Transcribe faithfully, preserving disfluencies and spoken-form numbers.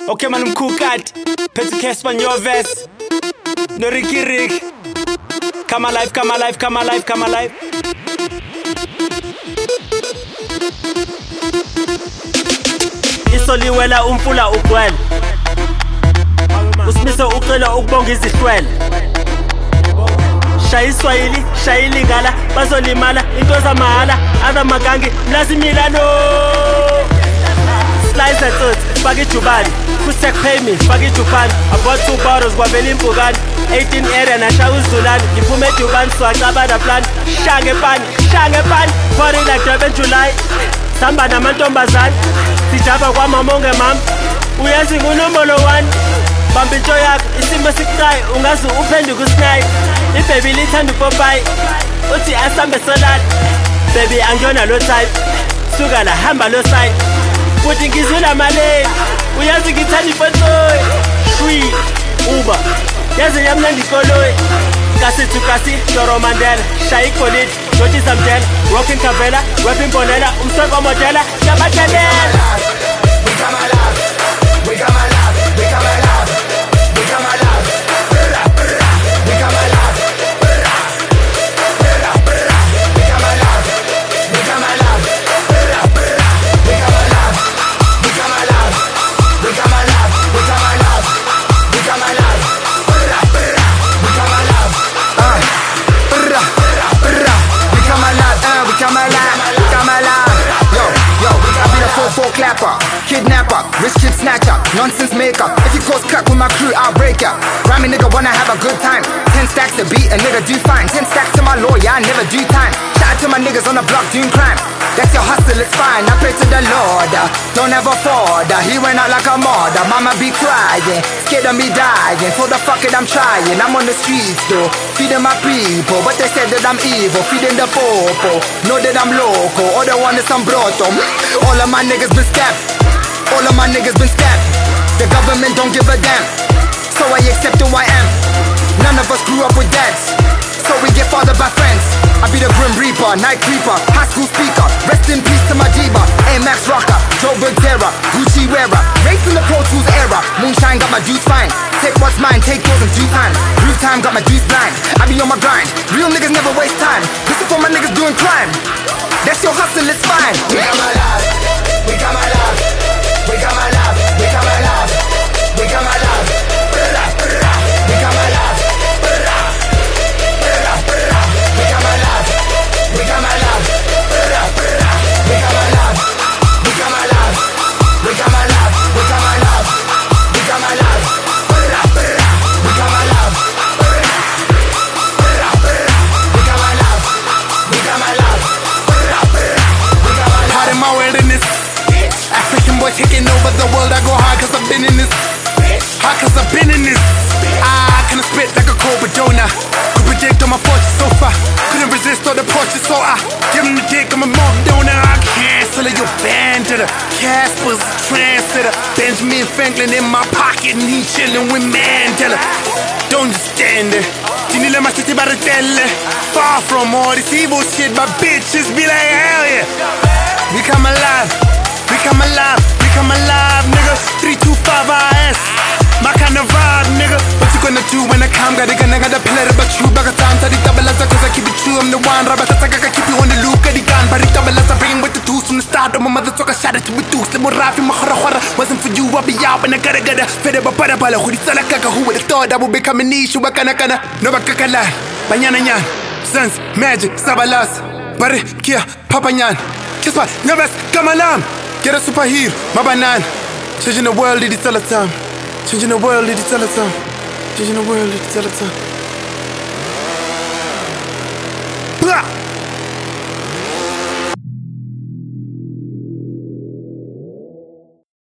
Okay man umkhukati Phethu Casper Nyovesi No Ricky Rick Come alive, come alive, come alive, come alive Isoliwela umfula ugcwele Usimise ucela ukubonga izihlwele Shaya iswahili, shaya ilingala Bazolimala, into zamahala Adha magangi, mlazi Milano Slice that thought, faka ijubani Kusek pay me, faka ijubani I bought two bottles, kwavela impukani eighteen area, nashaya uzulani Ngiphume edubani, swacabada plan Shange pani, shange pani Party like Durban July Samba namantombazane Sijaba kwa mamonge mam Uyazi ngunombolo one Bamba into yakho, isimo sikuqayi Ungazi uphenduka usinayi Ibaby lithanda upopayi Uthi asambe solani Baby angiyona lo type Suka la hamba lo side Futhi ngizula maleni Uyazi ngithanda ifotoyi Shwi, Uber Yazi yamnandi ikoloyi Kasi to kasi, Toro Mandela Shaya igolide, Joti Samtela Rockin' Kavela, rapping Bonella Umsweko modela, Yabathalela We come alive, we come alive, we come alive, we come alive, we come alive, we come alive, we come alive, we come alive, we come alive, we come alive, we come alive, we come alive, we come alive, uh, we come alive, uh, we come alive, we come alive, yo, yo, I be the four four clapper. Kidnapper, rich kid snatcher, nonsense maker. If you cause crack with my crew, I'll break ya. Grammy nigga wanna have a good time. Ten stacks to beat, a nigga do fine. Ten stacks to my lawyer, I never do time. Shout out to my niggas on the block doing crime. That's your hustle, it's fine. I pray to the Lord, uh, don't ever fall. uh, He went out like a mother, mama be crying. Scared of me dying, so the fuck it I'm trying. I'm on the streets though, feeding my people. But they said that I'm evil, feeding the popo. Know that I'm local, all they want is some broto. All of my niggas been stabbed. All of my niggas been stabbed. The government don't give a damn. So I accept who I am. None of us grew up with dads, so we get fathered by friends. I be the Grim Reaper, Night Creeper, high school speaker. Rest in peace to my Diva, A-Max rocker, Joe Bergera, Gucci wearer. Race in the Pro Tools era. Moonshine got my juice fine. Take what's mine, take yours in due time. Blue time got my juice blind. I be on my grind. Real niggas never waste time. This is for my niggas doing crime. That's your hustle, it's fine. We come alive, we come alive. We come alive, we come alive, we come alive, we come alive, we come alive, we come alive, we come alive, we come alive, we come alive, we come alive, we come alive, we come alive, we come alive, part of my wilderness. African boy taking over the world, I go hard cause I've been in this. Hard cause I've been in this. I can spit like a Cobra donor. Could predict on my fortune so far. Couldn't resist all the portraits, so I give him the dick, I'm a mock donor. I cancel your band to the Casper's translator. Benjamin Franklin in my pocket and he chillin' with Mandela. Don't just stand there. Dinile my city by the tele. Far from all this evil shit, my bitches be like hell yeah. We come alive. We come alive, we come alive, nigga. three two five R S, my kind of vibe, nigga. What you gonna do when I come? Gotta gonna gotta play it, but you back a time. Tadi tabalaza, cause I keep it true. I'm the one, Rabata, I keep you on the loop. Got the gun, but tabalaza, bring with the tools from the start. My mother took a shot at you with tools. The more rafi, my horror, wasn't for you. I'll be out and I gotta get a fed up, but who is Salakaka, who would have thought I would become an issue? Wakana, no Bakakala, Banyana Yan, Sons, Magic, Sabalas, Barre, Kia, Papanyan, Kispa, Nervous, Kamalam. Get a superhero, my banana. Changing the world, it's all the time. Changing the world, it's all the time. Changing the world, it's all the time.